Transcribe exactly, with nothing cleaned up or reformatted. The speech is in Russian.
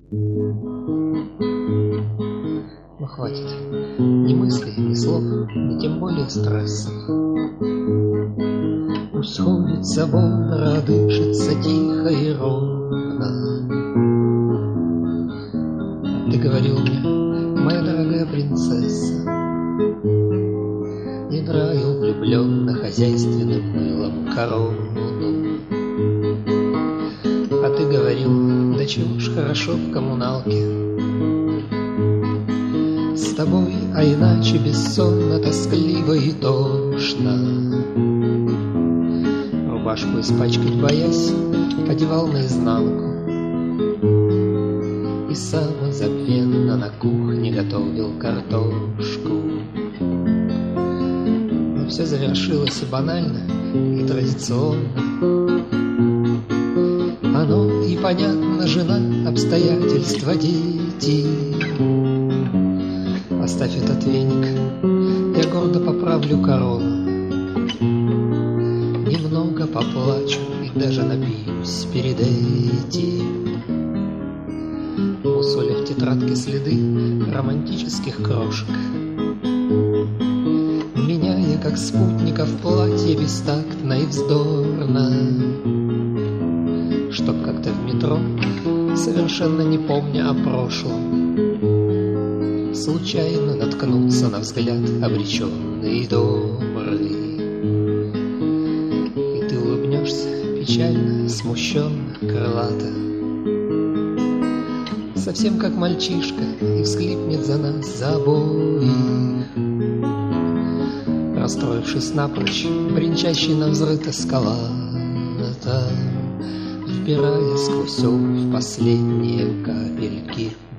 Ну хватит. Ни мыслей, ни слов, ни тем более стрессов. Пусть ходит собор, а дышится тихо и ровно. Ты говорил мне, моя дорогая принцесса, не драил влюбленно хозяйственным мылом корону. А ты говорил, да чего ж хорошо в коммуналке с тобой, а иначе бессонно, тоскливо и тошно. Рубашку испачкать боясь, одевал наизнанку и самозабвенно на кухне готовил картошку. Но все завершилось и банально, и традиционно. Оно и понятно, жена, обстоятельства, дети. Оставь этот веник, я гордо поправлю корону. Немного поплачу и даже напьюсь перед этим, мусоля в тетрадке следы романтических крошек, меняя как спутников платье бестактно и вздорно, чтоб как-то в метро, совершенно не помня о прошлом, случайно наткнуться на взгляд обреченный и добрый. И ты улыбнешься печально, смущенно, крылато, совсем как мальчишка, и всхлипнет за нас, за обоих, расстроившись напрочь, бренчащий навзрыд эскалатор, вбирая сквозь обувь последние капельки